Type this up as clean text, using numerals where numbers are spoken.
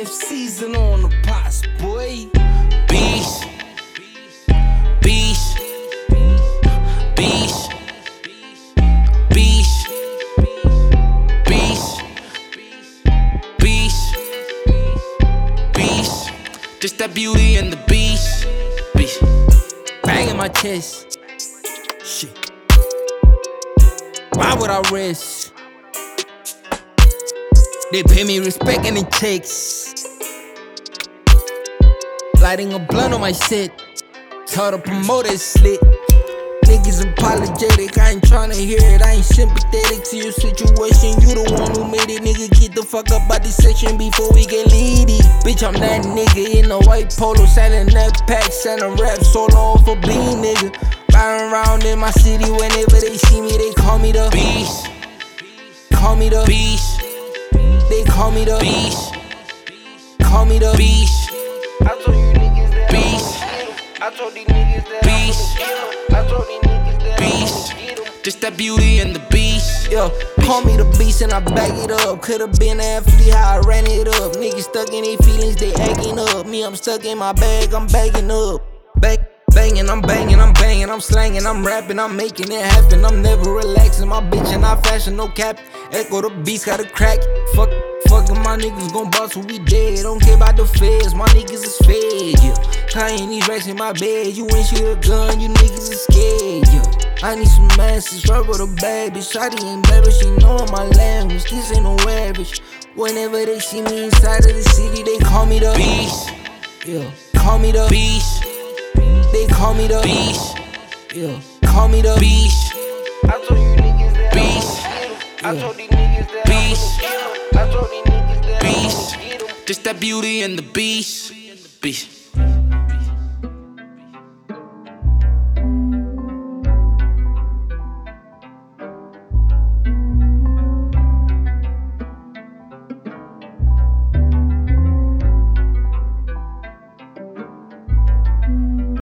fifth season on the pots, boy. Beast, beast, beast, beast, beast, beast, beast. Just that beauty and the beast, beast. Bang in my chest. Shit. Why would I risk? They pay me respect and it takes. Lighting a blunt on my set. Tell the promoter slit. Niggas apologetic, I ain't tryna hear it. I ain't sympathetic to your situation. You the one who made it, nigga. Get the fuck up out this section before we get leady. Bitch, I'm that nigga in a white polo, selling that pack, selling rap solo off a bean, nigga. Riding around in my city, whenever they see me, they call me the Beast, call me the beast, they call me the beast, call me the beast, I told you niggas that beast, I told these niggas that beast, I told these niggas that beast. Just that beauty and the beast. Yo, call me the beast and I back it up. Could've been an athlete, how I ran it up. Niggas stuck in their feelings, they acting up. Me, I'm stuck in my bag, I'm bagging up. Banging, I'm banging, I'm slanging, I'm rapping, I'm making it happen. I'm never relaxing, my bitch and I fashion, no cap. Echo the beast, got a crack. Fucking my niggas gon' bust when we dead. Don't care about the feds, my niggas is fed, yeah. Tying these racks in my bed, you ain't shoot a gun, you niggas is scared, yeah. I need some masses, rub with a bad bitch. Shawty ain't bad, but she know my language. This ain't no average. Whenever they see me inside of the city, they call me the Beast, yeah. Call me the beast, they call me the beast, yeah. Call me the beast, I told you niggas that beast, I told these niggas that beast, I told these niggas that beast. Just that beauty and the beast, beast.